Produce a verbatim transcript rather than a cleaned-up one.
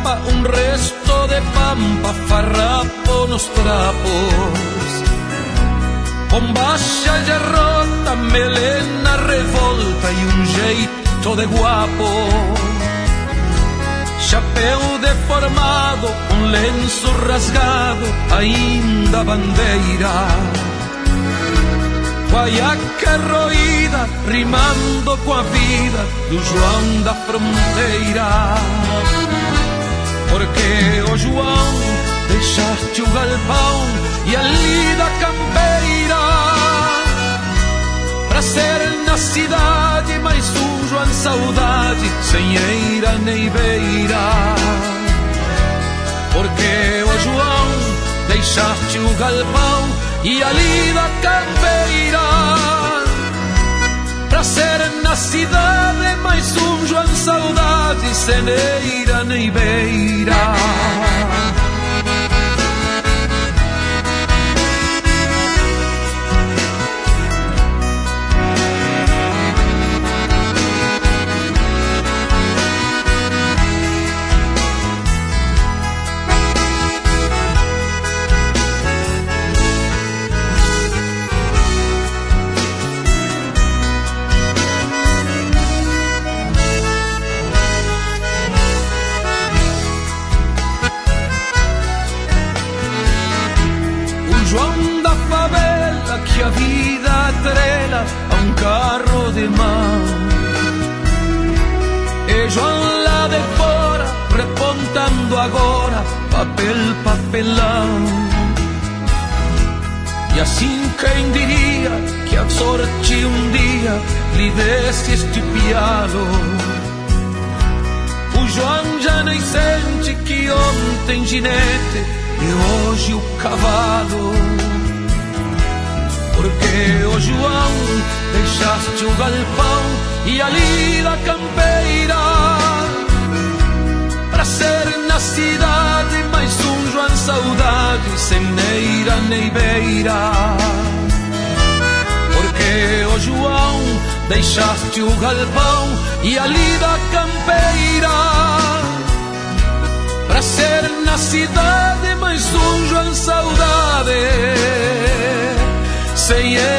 sobraba un resto de pampa, farrapo nos trapos. Bombacha de rota, melena revolta e um jeito de guapo. Chapéu deformado, um lenço rasgado, ainda bandeira. Guaiaca roída, rimando com a vida do João da fronteira. Porque, ô João, deixaste o galpão e a lida campeira, pra ser na cidade mais um João saudade, sem eira nem beira. Porque, ô João, deixaste o galpão e a lida campeira, pra ser na cidade mais um João saudade, sem eira nem beira. Que a vida atrela a um carro de mão. E João lá de fora, repontando agora papel, papelão. E assim quem diria que a sorte um dia lhe desse este pialo. O João já nem sente que ontem ginete e hoje o cavalo. Porque, ô João, deixaste o galpão e a lida campeira, pra ser na cidade mais um João saudade, sem neira nem beira. Porque, ô João, deixaste o galpão e a lida campeira, pra ser na cidade mais um João saudade, sem